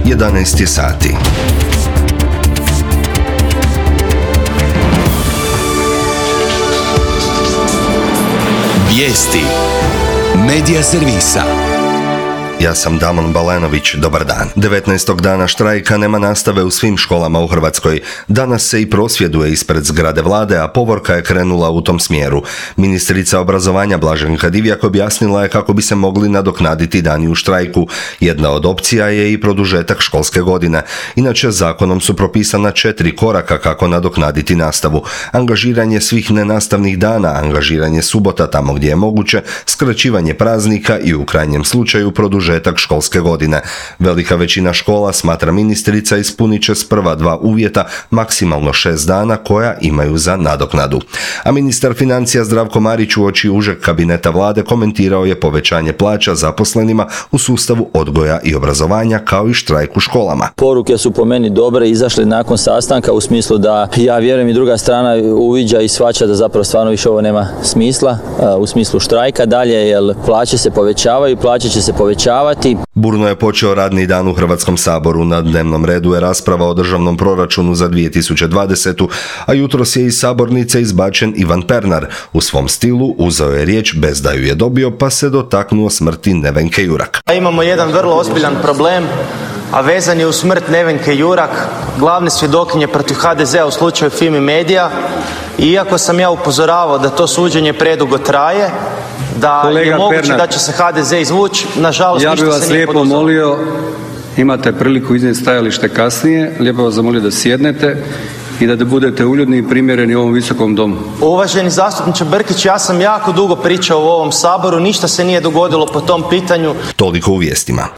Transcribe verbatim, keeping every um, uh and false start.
jedanaest je sati. Vijesti Medija servisa. Ja sam Damon Balenović, dobar dan. devetnaestog dana štrajka nema nastave u svim školama u Hrvatskoj. Danas se i prosvjeduje ispred zgrade vlade, a povorka je krenula u tom smjeru. Ministrica obrazovanja Blaženka Divjak objasnila je kako bi se mogli nadoknaditi dani u štrajku. Jedna od opcija je i produžetak školske godine. Inače, zakonom su propisana četiri koraka kako nadoknaditi nastavu. Angažiranje svih nenastavnih dana, angažiranje subota tamo gdje je moguće, skraćivanje praznika i u krajnjem slučaju produžetak školske godine. Velika većina škola, smatra ministrica, ispunit će s prva dva uvjeta maksimalno šest dana koja imaju za nadoknadu. A ministar financija Zdravko Marić uoči užeg kabineta vlade komentirao je povećanje plaća zaposlenima u sustavu odgoja i obrazovanja kao i štrajk u školama. Poruke su po meni dobre, izašle nakon sastanka u smislu da ja vjerujem i druga strana uviđa i shvaća da zapravo stvarno više ovo nema smisla u smislu štrajka dalje, jer plaće se povećavaju, plaće će se povećavati. Burno je počeo radni dan u Hrvatskom saboru. Na dnevnom redu je rasprava o državnom proračunu za dvije tisuće dvadesetu. a jutros je iz sabornice izbačen Ivan Pernar. U svom stilu uzeo je riječ bez da ju je dobio, pa se dotaknuo smrti Nevenke Jurak. Imamo jedan vrlo ozbiljan problem, a vezan je uz smrt Nevenke Jurak, glavne svjedokinje protiv ha de zea u slučaju Fimi Media. Iako sam ja upozoravao da to suđenje predugo traje, da Kolega je moguće Pernar, da će se ha de ze izvući, nažalost ja ništa se nije poduzelo. Ja bih vas lijepo molio, imate priliku iznijeti stajalište kasnije, lijepo vas zamolio da sjednete i da budete uljudni i primjereni u ovom visokom domu. Uvaženi zastupniče Brkić, ja sam jako dugo pričao u ovom Saboru, ništa se nije dogodilo po tom pitanju. Toliko u vijestima.